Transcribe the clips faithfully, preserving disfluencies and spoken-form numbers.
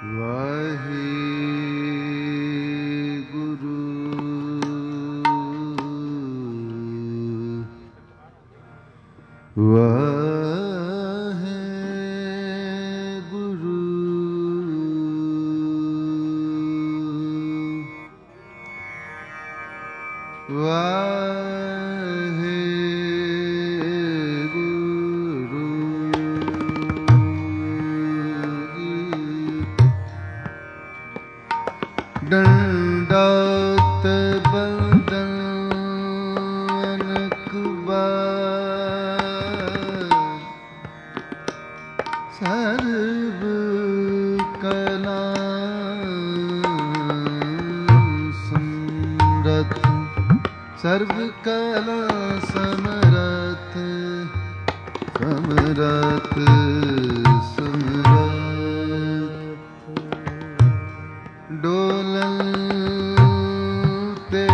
ਸਰਬ ਕਲਾ ਸਮਰਥ ਸਮਰਥ ਸਮਰਥ ਡੋਲਨ ਤੇ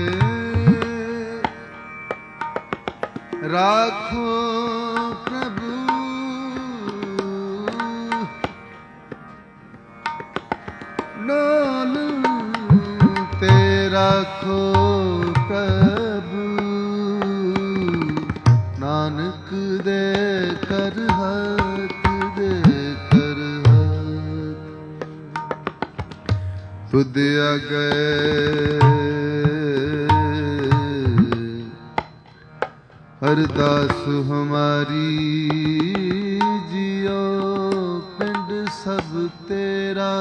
ਰਾਖੋ ਪ੍ਰਭੂ ਡੋਲਨ ਤੇ ਰਾਖੋ ਨਾਨਕ ਦੇ ਕਰ ਹੱਥ ਦੇ ਕਰ ਹੱਥ ਤੁਧ ਅਗੇ ਅਰਦਾਸ ਹਮਾਰੀ ਜਿਉ ਪਿੰਡ ਸਭ ਤੇਰਾ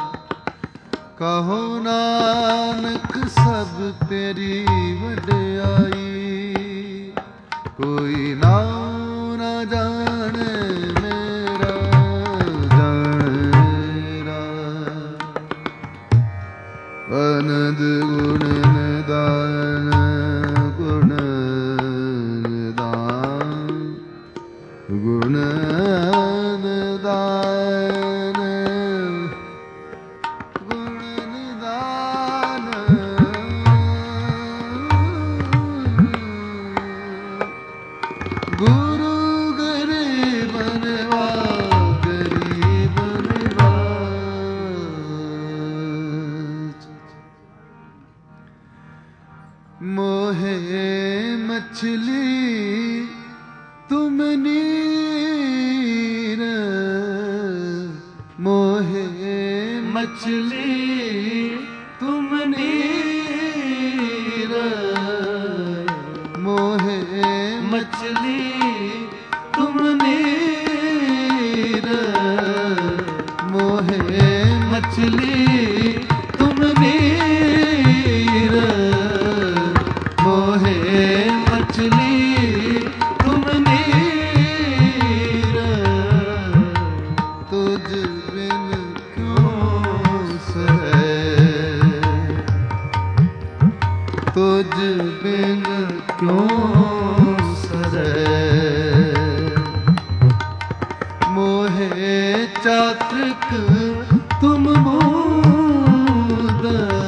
ਕਹੋ ਨਾਨਕ ਸਭ ਤੇਰੀ ਵਡਿਆਈ ਕੋਈ ਨਾਉ ਨਾ ਜਾਣੇ ਮੇਰਾ ਜਾਣੇ ਮੇਰਾ ਅਨੰਦ ਗੁਣ ਨਿਦਾਨ ਗੁਣ ਨਿਦਾਨ ਗੁਣ ਨਿਦਾਨ ਗੁਣ ਨਿਦਾਨ ਗੁਰੂ ਗਰੀਬ ਨਿਵਾਜ ਗਰੀਬ ਨਿਵਾਜ ਮੋਹੇ ਮਛਲੀ ਤੁਮ ਨੀਰ ਮੋਹੇ ਮਛਲੀ ਤੁਮ ਨੀਰ ਮੋਹੇ ਮਛਲੀ ਤੁਮ ਨੀਰ ਮੋਹੇ ਮਛਲੀ ਤੁਮ ਨੀਰ ਮੋਹੇ ਮਛਲੀ ਤੁਮ ਨੀਰ ਤੁਝ ਬਿਨ ਕਿਉਂ ਸਹੈ ਤੁਝ ਬਿਨ ਕਿਉਂ ਮੋਹੇ ਚਾਤ੍ਰਿਕ ਤੁਮ ਬੂੰਦ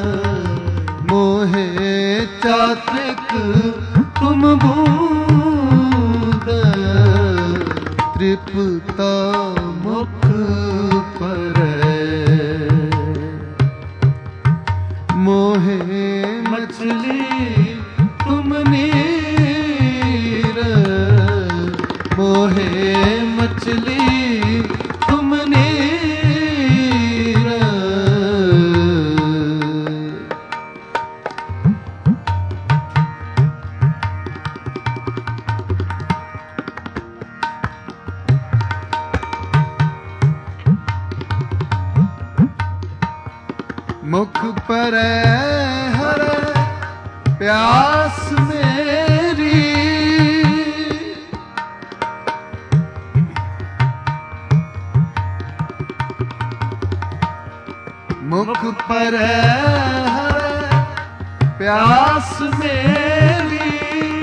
ਮੋਹੇ ਚਾਤ੍ਰਿਕ ਤੁਮ ਬੂੰਦ ਤ੍ਰਿਪਤਾ ਮੁਖ ਪਰੈ ਮੋਹੇ ਮਛਲੀ ਤੁਮ ਨੀਰ ਮੋਹੇ ਮਛਲੀ ਤੁਮ ਨੀਰ ਮੁਖ ਪਰੈ ਹਰੈ ਪਿਆਸ ਮੇਰੀ ਮੁਖ ਪਰੈ ਹਰੈ ਪਿਆਸ ਮੇਰੀ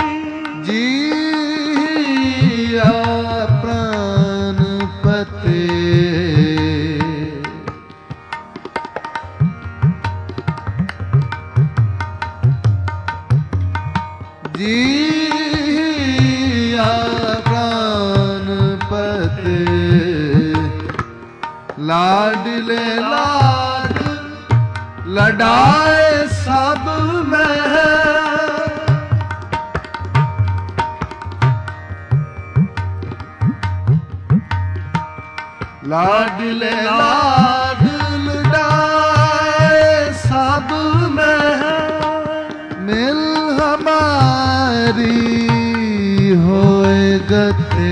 ਜੀਆ ਪ੍ਰਾਨ ਪਤੇ ਜੀਆ ਪ੍ਰਾਨ ਪਤੇ ਲਾ ਲਾਡਲੇ ਲਾਡ ਲਡਾਏ ਸਭ ਮਹਿ ਲਾਡਲੇ ਲਾਡ ਲਡਾਏ ਸਭ ਮਹਿ ਮਿਲ ਹਮਾਰੀ ਹੋਏ ਗਤੇ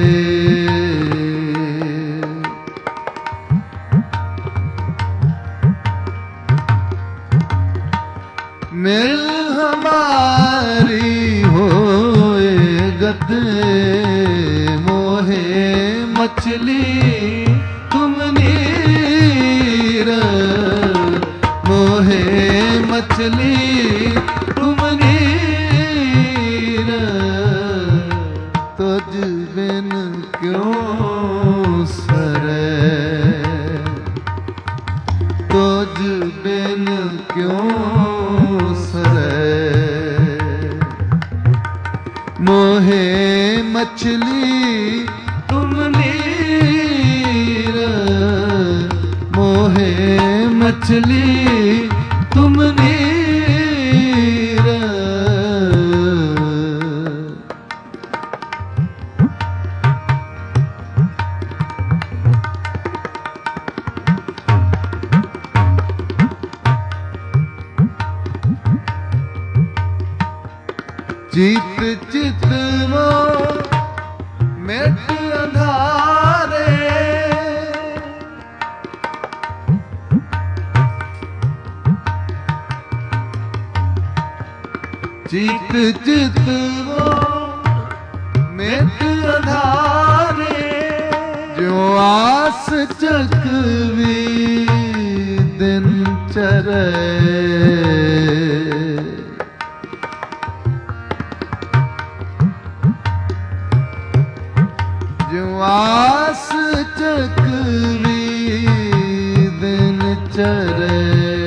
ਮਿਲ ਹਮਾਰੀ ਹੋਏ ਗਤੇ ਮੋਹੇ ਮਛਲੀ ਤੁਮ ਨੀਰ ਮੋਹੇ ਮਛਲੀ ਤੁਮ ਨੀਰ ਤੁਝ ਬਿਨ ਕਿਉਂ ਸਰੇ ਤੁਝ ਬਿਨ ਕਿਉਂ मोहे मछली तुम नीर मोहे मछली तुम नीर जीत चित वो मिट अंधारे जीत चित वो मिट अंधारे जो आस चकवी दिन चरे आस चकवी दिन चरे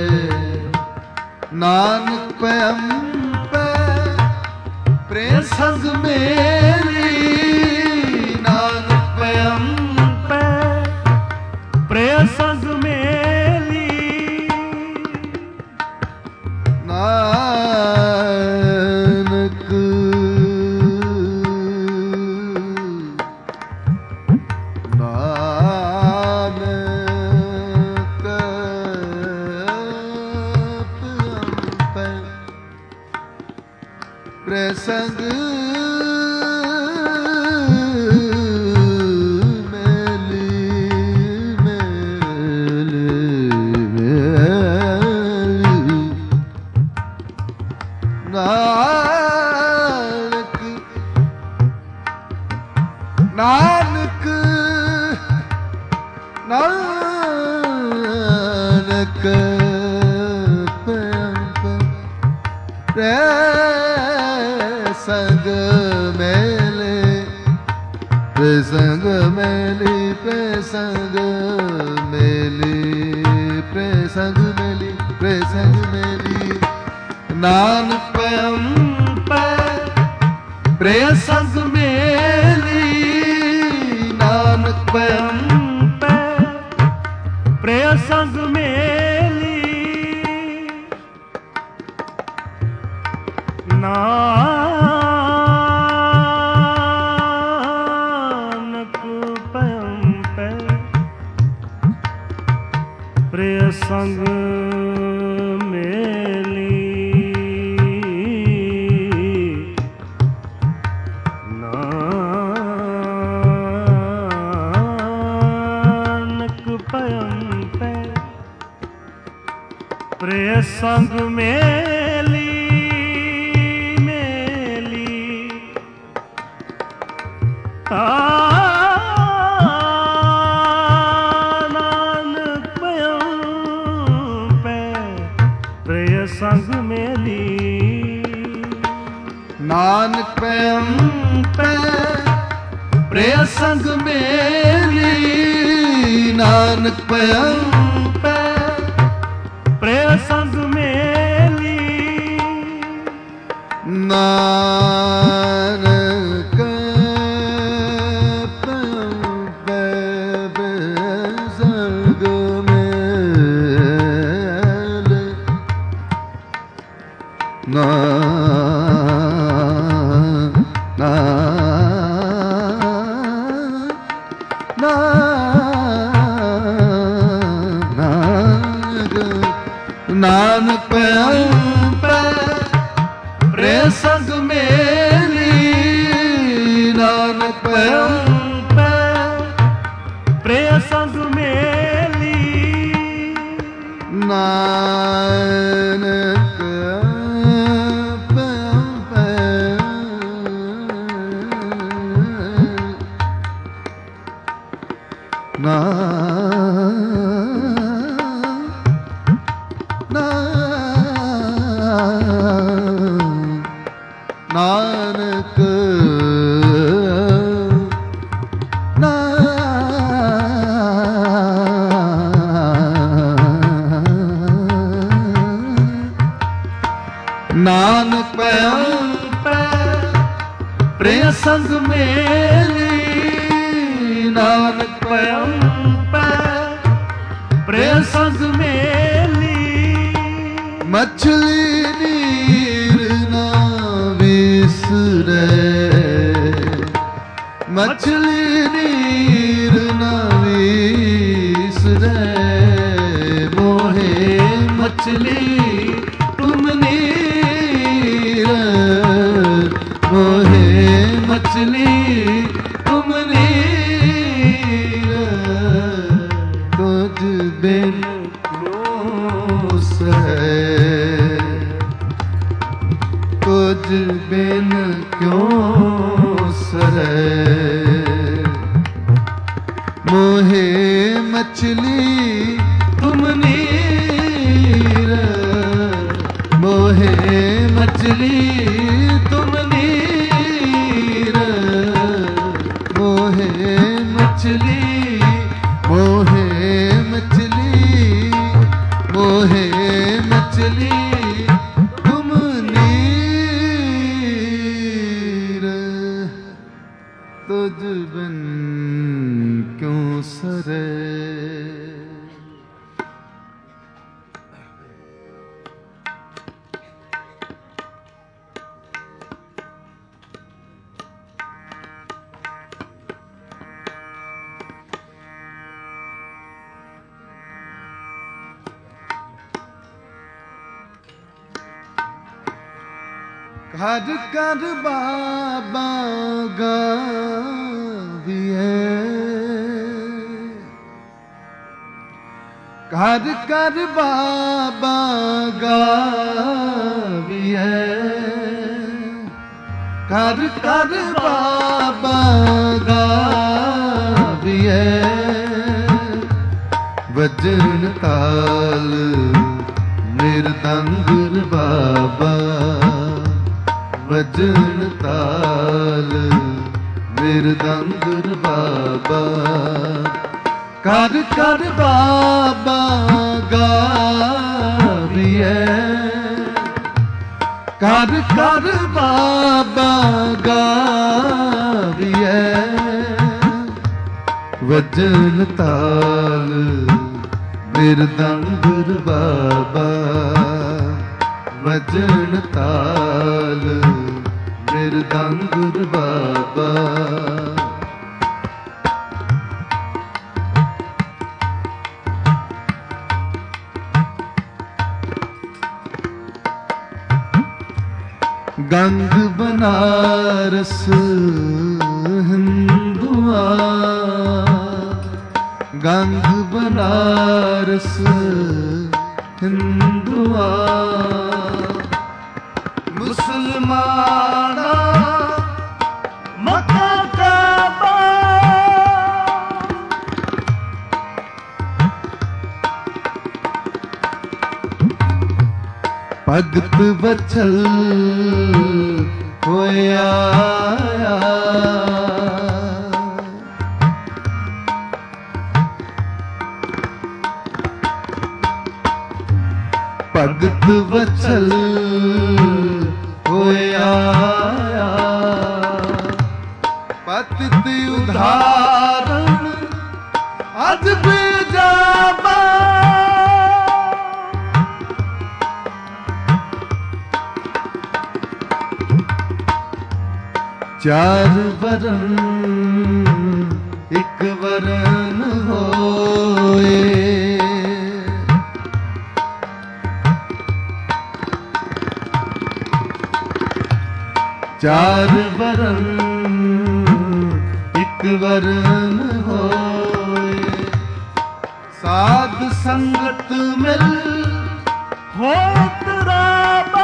नानक पैम पे प्रेम संग मेरी नानक पैम पे प्रेम संग मेरी नानक प्रसंग मेली मेली मेली नानक नानक नानक संग मेले प्रसंग मेली प्रसंग मेली प्रसंग मेली प्रसंग मेली नानक पैम पे प्रसंग मेली नानक पैम पे प्रसंग मेली नानक पैम पे प्रिय संग मेली नानक पैम पे प्रिय संग मेली नानक पैम पे प्रिय संग मेली नानक पैम पे प्रिय संग मेली नानक पैम पे प्रिय संग मेली नानक पैम पे संग मेली ਨਾ ਨਾ ਨਾ ਨਾਨਕ ਪਇਓ ਪੈ ਪ੍ਰੇ ਸੰਗ ਮੇਲੀ ਨਾਨਕ ਪਇਓ ਪੈ ਪ੍ਰੇ ਸੰਗ ਮੇਲੀ ਨਾਨਕ ਪਇਓ ਪੈ ਨਾ ਨਾਨਕ ਨਾ ਨਾਨਕ ਪਇਓ ਪੈ ਪ੍ਰੇ ਸੰਗ ਮੇਲੀ ਨਾਨਕ ਪਇਓ ਪੈ ਪ੍ਰੇ ਸੰਗ ਮੇਲੀ ਮਛਲੀ ਨੀਰ ਨਾ ਵਿਸਰੈ ਮਛਲੀ ਨੀਰ ਨਾ ਵਿਸਰੈ ਮੋਹੇ ਮਛਲੀ ਤੁਮ ਨੀਰ ਮੋਹੇ ਮਛਲੀ ਤੁਮ ਨੀਰ ਤੁਝ ਬਿਨ ਤੁਝ ਬਿਨ ਕਿਉਂ ਸਰੈ ਮੋਹੇ ਮਛਲੀ ਤੁਮ ਨੀਰ ਮੋਹੇ ਮਛਲੀ ਤੁਮ ਨੀਰ ਮੋਹੇ ਮਛਲੀ ਮੋਹੇ ਮਛਲੀ ਮੋਹੇ ਮਛਲੀ ਤੁਮ ਨੀਰ ਤੁਝ ਬਿਨ ਕਿਉਂ ਸਰੇ ਘਰ ਘਰ ਬਾਬਾ ਗਾਵੀਐ ਘਰ ਘਰ ਬਾਬਾ ਗਾਵੀਐ ਘਰ ਘਰ ਬਾਬਾ ਗਾਵੀਐ ਵਜਨ ਤਾਲ ਮਿਰਦੰਗ ਬਾਬਾ ਵਜਨ ਤਾਲ ਮਿਰਦੰਗ ਬਾਬਾ ਘਰ ਘਰ ਬਾਬਾ ਗਾਵੀਐ ਘਰ ਘਰ ਬਾਬਾ ਗਾਵੀਐ ਵਜਨ ਤਾਲ ਮਿਰਦੰਗ ਬਾਬਾ ਵਜਨ ਤਾਲ ਮਿਰਦੰਗ ਬਾਬਾ ਗੰਗ ਬਨਾਰਸ ਹਿੰਦੂਆ ਗੰਗ ਬਨਾਰਸ ਹਿੰਦੂਆ ਮੁਸਲਮਾਨਾ ਮੱਕਾ ਕਾਬਾ ਭਗਤ ਵਛਲ ਹੋਇਆ ਭਗਤ ਵਛਲ ਹੋਇਆ ਪਤਿਤ ਉਧਾਰਨ ਅਜ ਬੇਜਾਬਾ ਚਾਰ ਵਰਨ ਇੱਕ ਵਰਨ ਹੋਏ, ਚਾਰ ਵਰਨ ਇੱਕ ਵਰਨ ਹੋਏ, ਸਾਧ ਸੰਗਤ ਮਿਲ ਹੋਏ ਤਰਾਬਾ,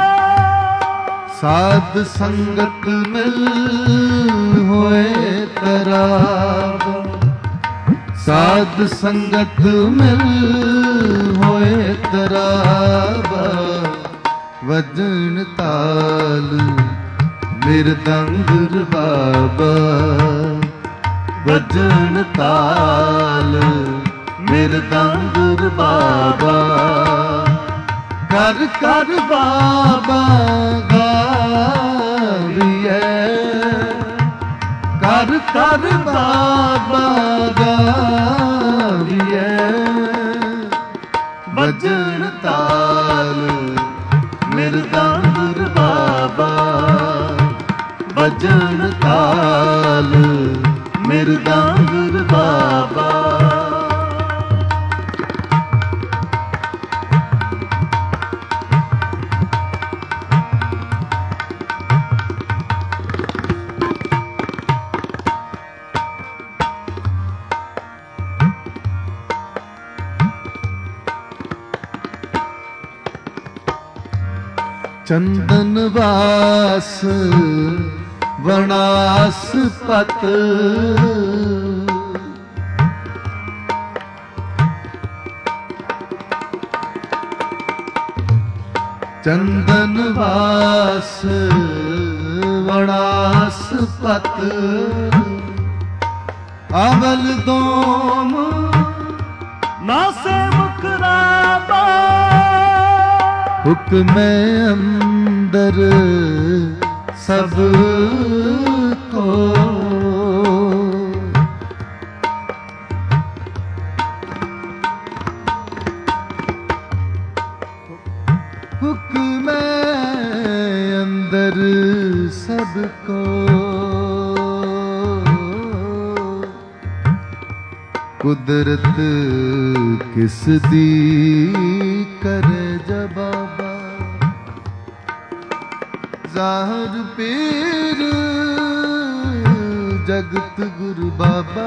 ਸਾਧ ਸੰਗਤ ਮਿਲ ਹੋਏ ਤਰਾਬਾ, ਸਾਧ ਸੰਗਤ ਮਿਲ ਹੋਏ ਤਰਾਬਾ, ਵਜਣ ਤਾਲ ਮਿਰਦੰਗ ਰਬਾਬਾ, ਵਜਣ ਤਾਲ ਮਿਰਦੰਗ ਰਬਾਬਾ, ਕਰ ਕਰ ਬਾਬਾ ਗਾਵੀਐ, ਕਰ ਕਰ ਬਾਬਾ ਗਾਵੀਐ, ਵਜਣ ਤਾਲ ਮਿਰਦੰਗ ਰਬਾਬਾ, ਵਜਣ ਤਾਲ ਮਿਰਦੰਗ ਰਬਾਬਾ। ਚੰਦਨ ਵਾਸ ਵਣਾਸਪਤ, ਚੰਦਨ ਵਾਸ ਵਣਾਸਪਤ, ਅਵਲ ਦੋਮ ਨਾਸੇ ਮੁਕਰਾਬਾ, ਹੁਕਮੇ ਅੰਦਰ ਸਭ ਕੋ, ਹੁਕਮੇ ਅੰਦਰ ਸਭ ਕੋ, ਕੁਦਰਤ ਕਿਸ ਦੀ ਕਰੇ ਜਬਾਬਾ, ਜ਼ਾਹਰ ਪੀਰ ਜਗਤ ਗੁਰੂ ਬਾਬਾ,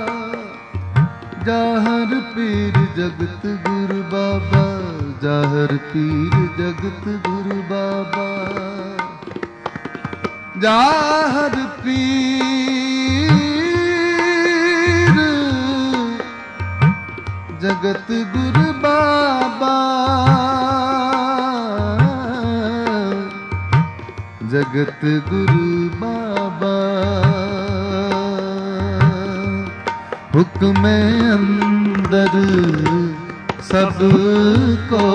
ਜ਼ਾਹਰ ਪੀਰ ਜਗਤ ਗੁਰੂ ਬਾਬਾ, ਜ਼ਾਹਰ ਪੀਰ ਜਗਤ ਗੁਰੂ ਬਾਬਾ, ਜ਼ਾਹਰ ਪੀਰ ਜਗਤ ਗੁਰੂ ਬਾਬਾ, ਜਗਤ ਗੁਰੂ ਬਾਬਾ, ਹੁਕਮੇ ਅੰਦਰ ਸਭ ਕੋ,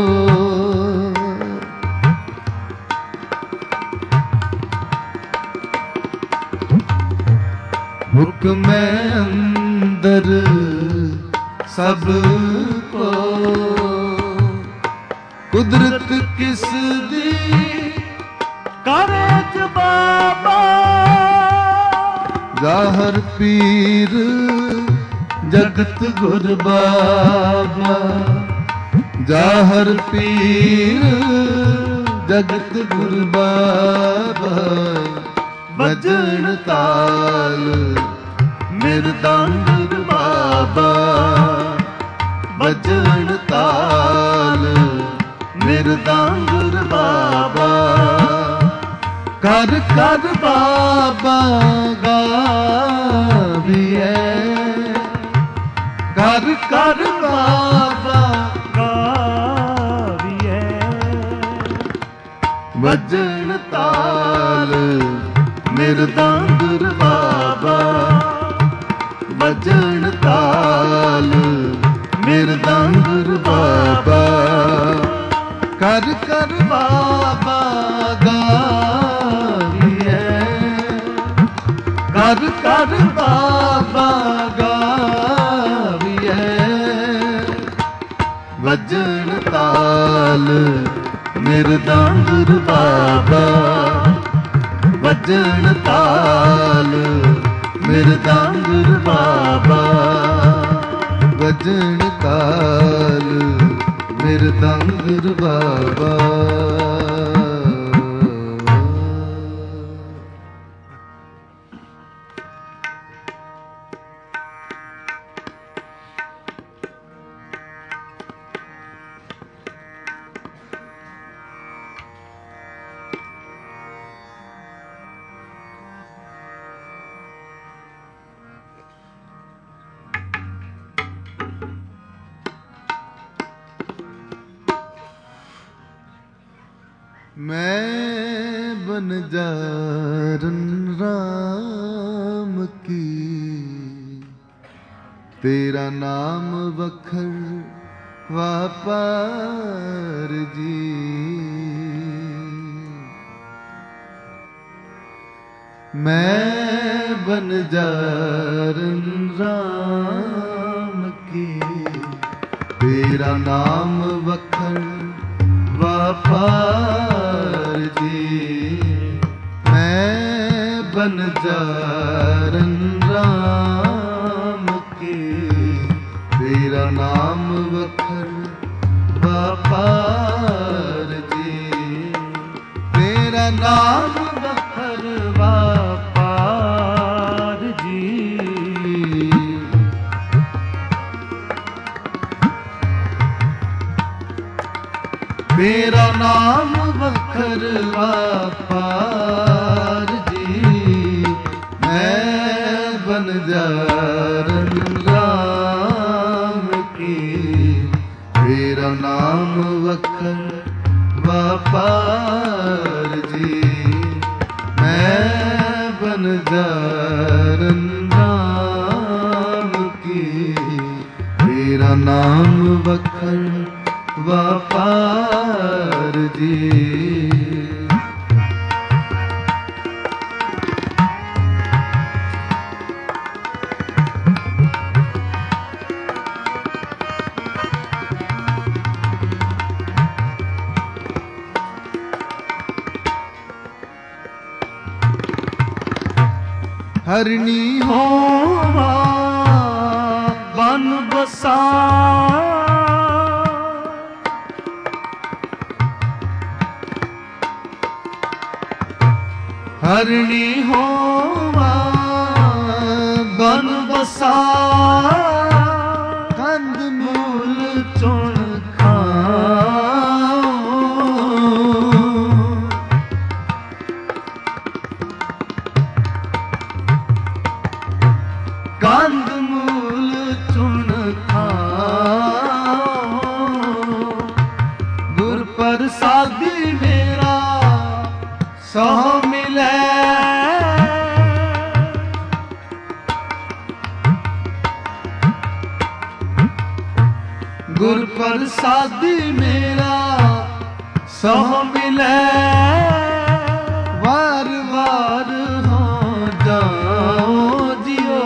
ਹੁਕਮੇ ਅੰਦਰ ਸਭ ਕੋ, ਕੁਦਰਤ ਕਿਸ ਦੀ ਕਰੇ ਜਬਾਬਾ, ਜ਼ਾਹਰ ਪੀਰ ਜਗਤ ਗੁਰ ਬਾਬਾ, ਜ਼ਾਹਰ ਪੀਰ ਜਗਤ ਗੁਰ ਬਾਬਾ, ਵਜਣ ਤਾਲ ਮਿਰਦੰਗ ਬਾਬਾ, ਵਜਣ ਤਾਲ ਮਿਰਦੰਗ ਬਾਬਾ, ਕਰ ਕਰ ਬਾਬਾ ਗਾਵੀਐ, ਕਰ ਕਰ ਬਾਬਾ ਗਾਵੀਐ, ਵਜਣ ਤਾਲ ਮਿਰਦੰਗ ਬਾਬਾ, ਵਜਣ ਤਾਲ ਮਿਰਦੰਗ ਬਾਬਾ, ਕਰ ਕਰ ਬਾਬਾ ਗਾਵੀਐ, ਕਰ ਕਰ ਬਾਬਾ ਗਾਵੀਐ, ਵਜਣ ਤਾਲ ਮਿਰਦੰਗ ਬਾਬਾ, ਵਜਣ ਤਾਲ ਮਿਰਦੰਗ ਬਾਬਾ ਵਜਣ ਤਾਲ ਮਿਰਦੰਗ ਬਾਬਾ मैं बनजारन राम की तेरा नाम बखर वापार जी मैं बनजारन राम की तेरा नाम बखर वापार जी मैं बनजारन राम के तेरा नाम बखर वापार जी तेरा नाम बखर वापार जी मेरा नाम बखर वापार जी मैं बनजारन राम की मेरा नाम बखर वापार जी मैं बनजारन राम की मेरा नाम बखर वापार जी हरनी होवा बन बसा हरनी होवा बन बसा कंद मूल चुन खाओ कंद मूल चुन खाओ गुर प्रसादी मेरा सो मिले गुर प्रसादी मेरा सो मिले वार वार हो जाओ जियो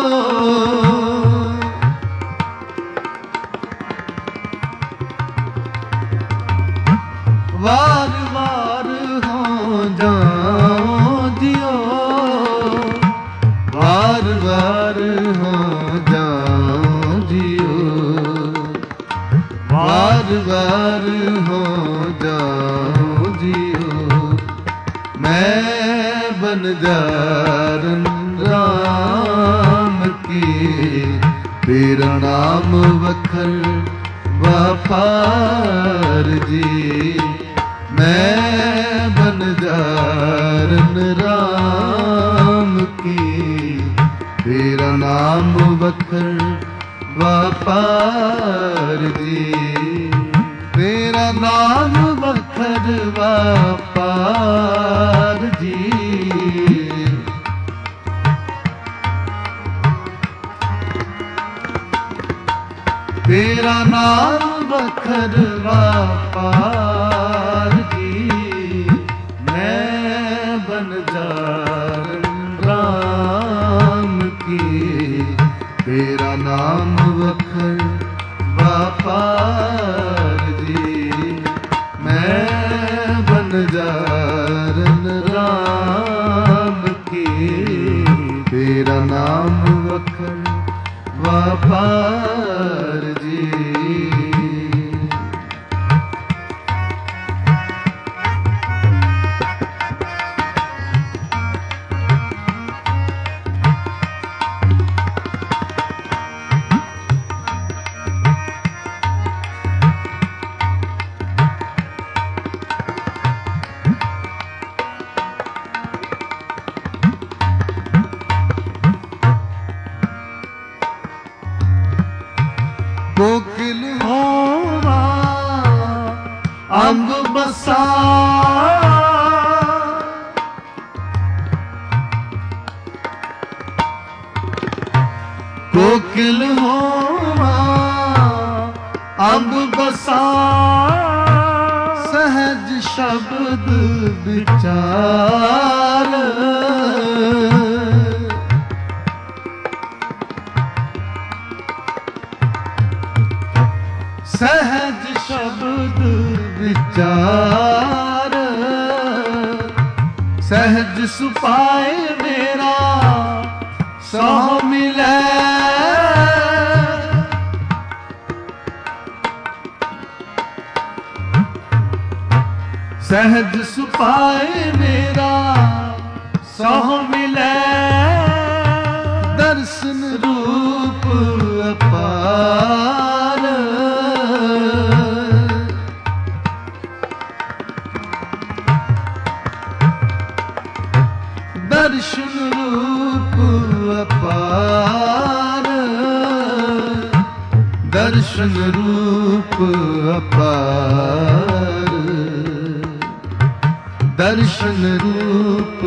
वार वार हो जाओ जियो वार वार हो जाओ जियो वार वार हो जाओ जियो मैं बनजारन राम की तेरा नाम बखर वापार जी मैं बनजारन राम की तेरा नाम बखर वापार जी तेरा नाम बखर वापार जी तेरा नाम बखर वापार जी मैं बनजारन राम की तेरा नाम बखर वापार जी मैं बनजारन राम ਅੰਗ ਬਸਾ ਕੋਕਿਲ ਹੋਵਾ ਅੰਗ ਬਸਾ ਸਹਿਜ ਸ਼ਬਦ ਵਿਚਾਰ ਸਹਿਜ ਸ਼ਬਦ ਵਿਚਾਰ ਸਹਿਜ ਸੁਪਾਏ ਮੇਰਾ ਸੋ ਮਿਲੈ सहज सुपाए मेरा सह मिलै दर्शन रूप अपार दर्शन रूप अपार दर्शन रूप अपार दर्शन रूप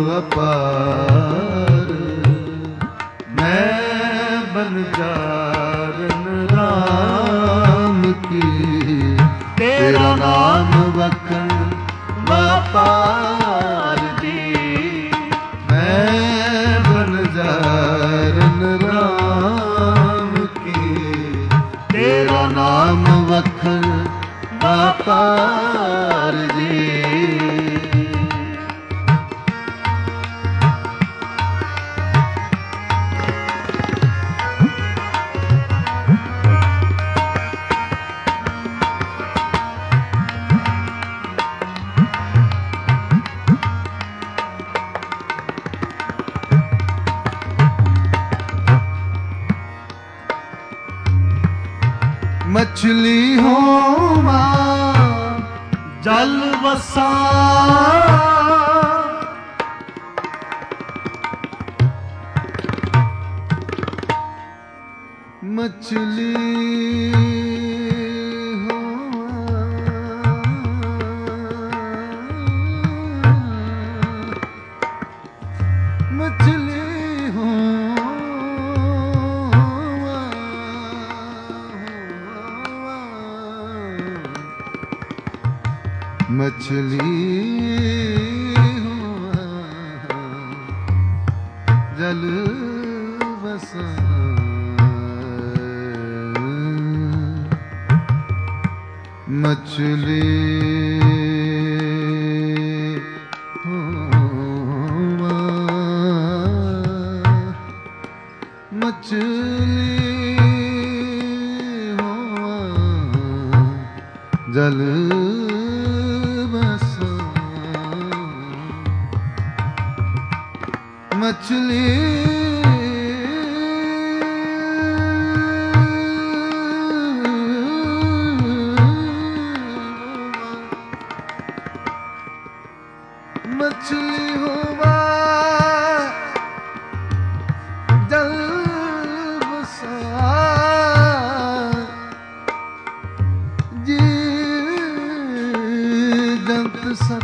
अपार मैं बनजारन राम की तेरा नाम वखन व्यापार दी मैं बनजारन राम की तेरा नाम वखन व्यापार दी मछली होवा जल बसा मछली मछली हुआ जल बसा मछली हुआ मछली हुआ जल मछली मछली हुआ जल बसा जी जंत सब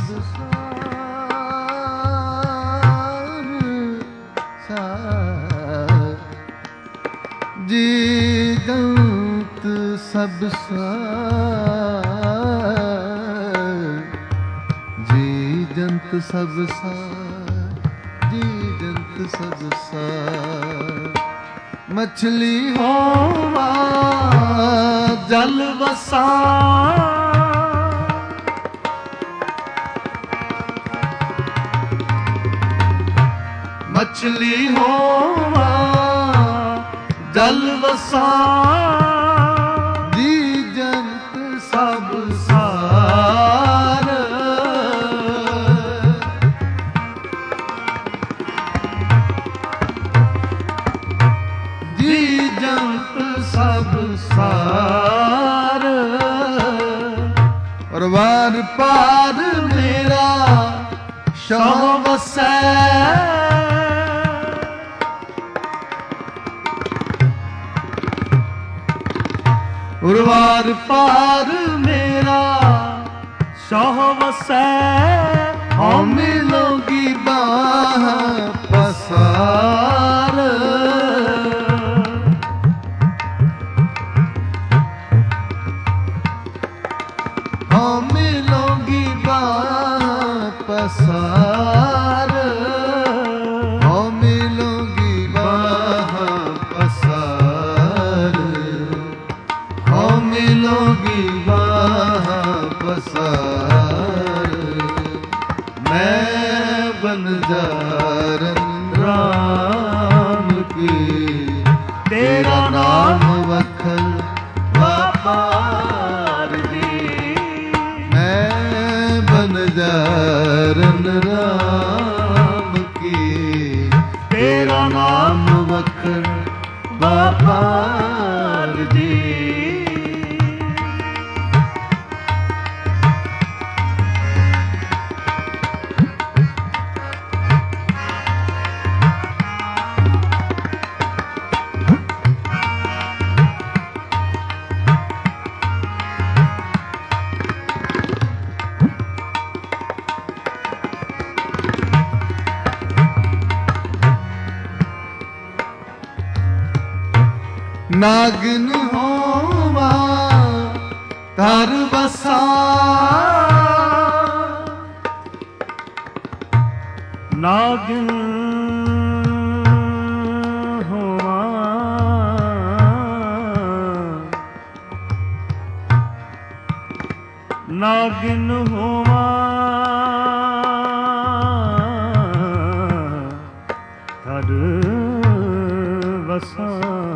जी जंत सब सार जी जंत सब सार जी जंत सब सार मछली होवा जल बसा मछली होवा जल बसा जी जंत सब सार जी जंत सब सार और वार पार मेरा शह वसै उर्वार पार मेरा ਸੋਹ ਵਸੈ ਹਉ ਮਿਲੋਗੀ ਬਾਹ ਪਸਾਰ ਹਉ ਮਿਲੋਗੀ ਬਾਹ ਪਸਾਰ ਹਉ ਮਿਲੋਗੀ ਬਾਹ ਪਸਾਰ ਹਉ ਮਿਲੋਗੀ ਬਾਹ ਪਸਾਰ ਮੈਂ ਬਨਜਾਰਨ ਰਾਮ ਕੀ ਤੇਰਾ ਨਾਮ ਵਖਲ ਵਾਪਾਰ ਦੀ ਮੈਂ ਬਨਜਾਰਨ ਰਾਮ ਕੀ ਤੇਰਾ ਨਾਮ ਵਖਲ ਵਾਪਾਰ ਦੀ ਨਾਗਨ ਹੋਵਾ ਧਰ ਬਸਾ ਨਾਗਨ ਹੋਵਾ ਨਾਗਨ ਹੋਵਾ ਧਰ ਬਸਾ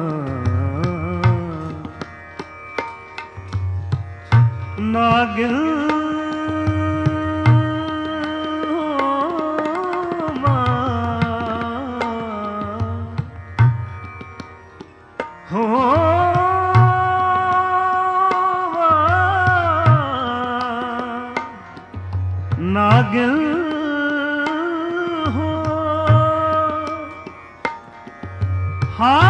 ਨਾਗਿਨ ਹੋਵਾ ਨਾਗਿਨ ਹੋ ਹਾਂ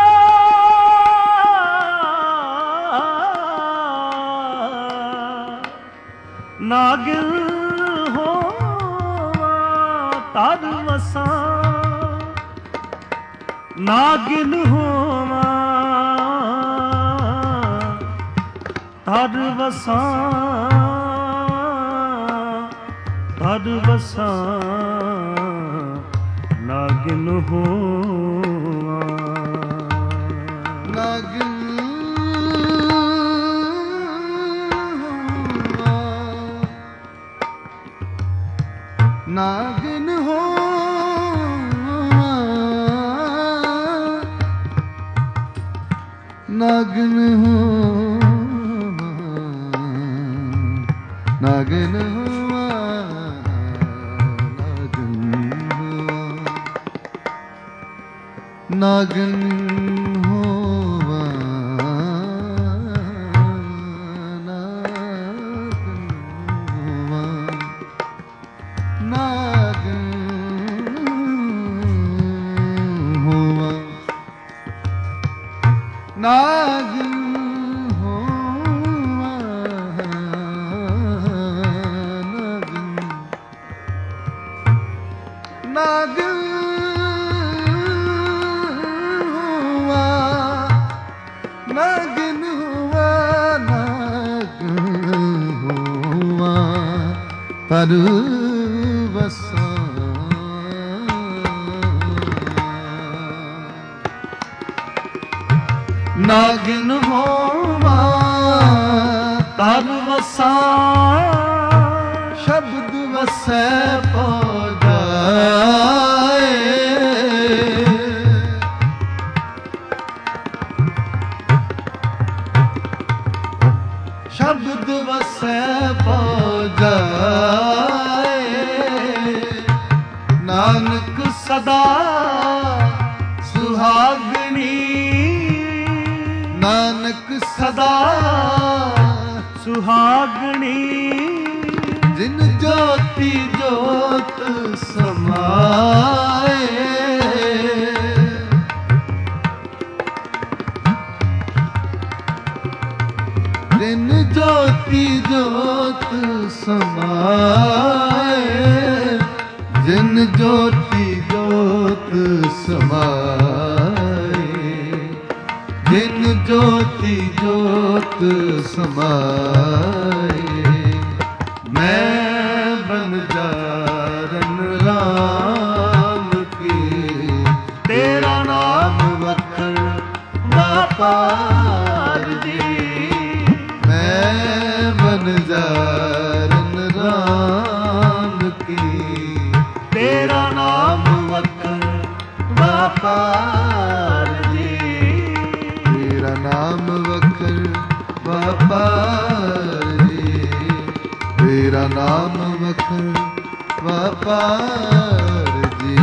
ਨਾਗਿਨ ਹੋਵਾ ਤਦ ਵਸਾਂ ਨਾਗਿਨ ਹੋਵਾ ਤਦ ਵਸਾਂ ਤਦ ਵਸਾਂ ਨਾਗਿਨ ਹੋਵਾ ਨਾਗਿਨ ਨਾਗਿਨ ਹੋਵਾ ਨਾਗਿਨ ਹੋਵਾ ਨਾਗਿਨ ਹੋਵਾ ਨਾਗਿਨ ਹੋਵਾ ਨਾਗਿਨ ਹੋਵਾ ਨਾਗਿਨ ਹੋਵਾ ਨਾਗਿਨ ਹੋਵਾ ਨਾਗਿਨ ਹੋਵਾ ਪਰ ਵਸਾਂ ਨਾਗਿਨ ਹੋਵਾ ਤਨ ਵਸਾਂ ਸ਼ਬਦ ਵਸੈ ਪੋ ਜਾਏ ਸ਼ਬਦ ਵਸੈ ਪੋ ਜਾਏ ਨਾਨਕ ਸਦਾ ਸੁਹਾਗਣੀ ਨਾਨਕ ਸਦਾ ਸੁਹਾਗਣੀ ਜਿਨ ਜੋਤੀ ਜੋਤ ਸਮਾਏ ਜਿਨ ਜੋਤੀ ਜੋਤ ਸਮਾਏ, ਜਿਨ ਜੋਤੀ ਜੋਤ ਸਮਾਏ, ਜਿਨ ਜੋਤੀ ਜੋਤ ਸਮਾਏ। ਮੈਂ ਬਨਜਾਰਨ ਰਾਮ ਕੀ, ਤੇਰਾ ਨਾਮ ਵਖਣ ਵਾਪਾਰ ਜੀ। ਮੈਂ ਬਨਜਾਰਨ ਰਾਮ ਕੀ, ਤੇਰਾ ਨਾਮ ਵਖਣ ਵਾਪਾਰ ਜੀ। ਤੇਰਾ ਨਾਮ ਵਖਣ ਵਾਪਾਰ ਜੀ, ਤੇਰਾ ਨਾਮ ਵਖਣ ਵਾਪਾਰ ਜੀ।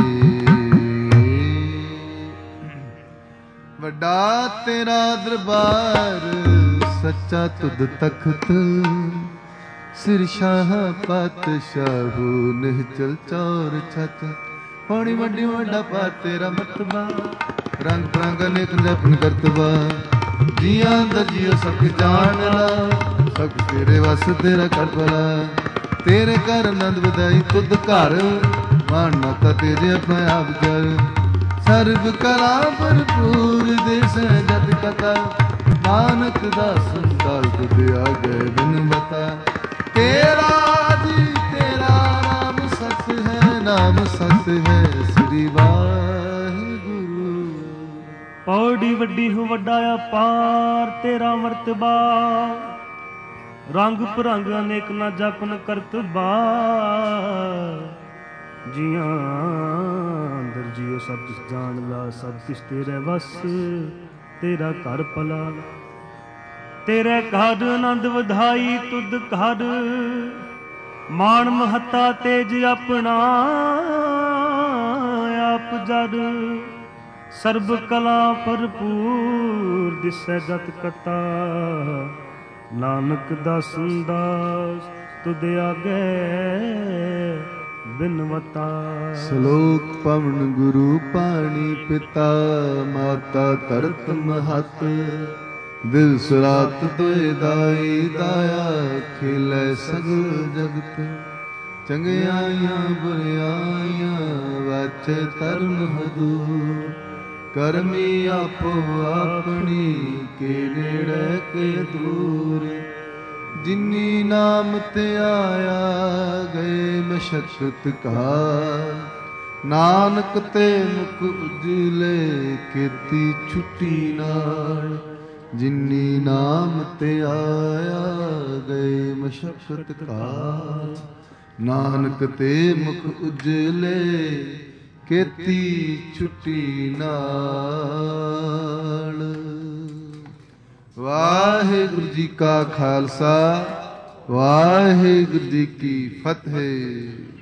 ਵੱਡਾ ਤੇਰਾ ਦਰਬਾਰ, ਸੱਚਾ ਤੁਧ ਤਖਤ, ਸਿਰ ਸ਼ਾਹ ਪਾਤਸ਼ਾਹੂ ਨਿਹਚਲ ਚੌਰ ਛੱਤ। ਪੌਣੀ ਵੱਡੀ ਵੱਡਾ ਪਾ ਤੇਰਾ ਮਰਤਬਾ, ਰੰਗ ਬਰੰਗ ਅਨੇਕ ਜਪਨ ਕਰਤਬਾ। ਜੀਆਂ ਦਾ ਜੀਓ ਸਭ ਜਾਣ ਲਾ, ਸਭ ਤੇਰੇ ਵਸ ਤੇਰਾ ਕਰ ਭਲਾ। ਤੇਰੇ ਘਰ ਆਨੰਦ ਵਧਾਈ ਤੁਧ ਘਰ, ਮਾਨ ਮਾਤਾ ਤੇਰੇ ਆਪਣਾ ਆਪ ਜਰ। ਸਰਬ ਕਲਾ ਭਰਪੂਰ ਦੇਸ ਜਤ ਕਥਾ, ਨਾਨਕ ਦਾ ਸੰਤਾਲ ਤੁਧ ਆਗੇ ਬਿਨ ਬਤਾ। ਤੇਰਾ ਜੀ ਤੇਰਾ ਨਾਮ ਸਤ ਹੈ, ਨਾਮ ਸਤ ਹੈ ਸ੍ਰੀ ਵਾਹਿਗੁਰੂ। ਪੌੜੀ ਵੱਡੀ ਹੋ ਵੱਡਾ ਅਪਾਰ ਤੇਰਾ ਮਰਤਬਾ, ਰੰਗ ਭਰੰਗ ਅਨੇਕ ਨਾ ਜਪਨ ਕਰਤਬਾ। ਜੀਆਂ ਅੰਦਰ ਜੀਓ ਸਭ ਕਿਸ ਜਾਣ ਲਾ, ਸਭ ਕਿਸ ਤੇਰੇ ਵਸ ਤੇਰਾ ਘਰ ਭਲਾ। ਤੇਰੇ ਘਰ ਆਨੰਦ ਵਧਾਈ ਤੁਧ ਘਰ, ਮਾਣ ਮਹੱਤਾ ਤੇਜ ਆਪਣਾ ਆਪ ਜਦ। ਸਰਬ ਕਲਾ ਭਰਪੂਰ ਦਿਸੈ ਜਤ ਕਤਾ, ਨਾਨਕ ਦਾਸਨ ਦਾਸ ਤੁਧ ਆਗੇ ਬਿਨਵਤਾ। ਸ਼ਲੋਕ ਪਵਨ ਗੁਰੂ ਪਾਣੀ ਪਿਤਾ, ਮਾਤਾ ਧਰਤ ਮਹਤ। ਦਿਲ ਸੁਰਾਤ ਦੋਇ ਦਾਈ ਦਾਇਆ, ਖਿਲੇ ਸਗਲ ਜਗਤ। ਚੰਗਿਆਈਆਂ ਬੁਰਿਆਈਆਂ ਵਾਚੇ ਧਰਮ ਹਦੂਰ। ਕਰਮੀ ਆਪੋ ਆਪਣੀ, ਕੇ ਨੇੜੇ ਕੇ ਦੂਰ। ਜਿਨੀ ਨਾਮ ਤੇ ਆਇਆ ਗਏ ਮਸ਼ਕਤ ਕਾ, ਨਾਨਕ ਤੇ ਮੁਖ ਉਜਲੇ ਕੀਤੀ ਛੁੱਟੀ ਨਾਲ। ਜਿਨੀ ਨਾਮ ਤੇ ਆਇਆ ਗਏ ਮਸ਼ਕਤ ਕਾ, ਨਾਨਕ ਤੇ ਮੁਖ ਉਜਲੇ ਕੀਤੀ ਛੁੱਟੀ ਨਾਲ। ਵਾਹਿਗੁਰੂ ਜੀ ਕਾ ਖਾਲਸਾ, ਵਾਹਿਗੁਰੂ ਜੀ ਕੀ ਫਤਿਹ।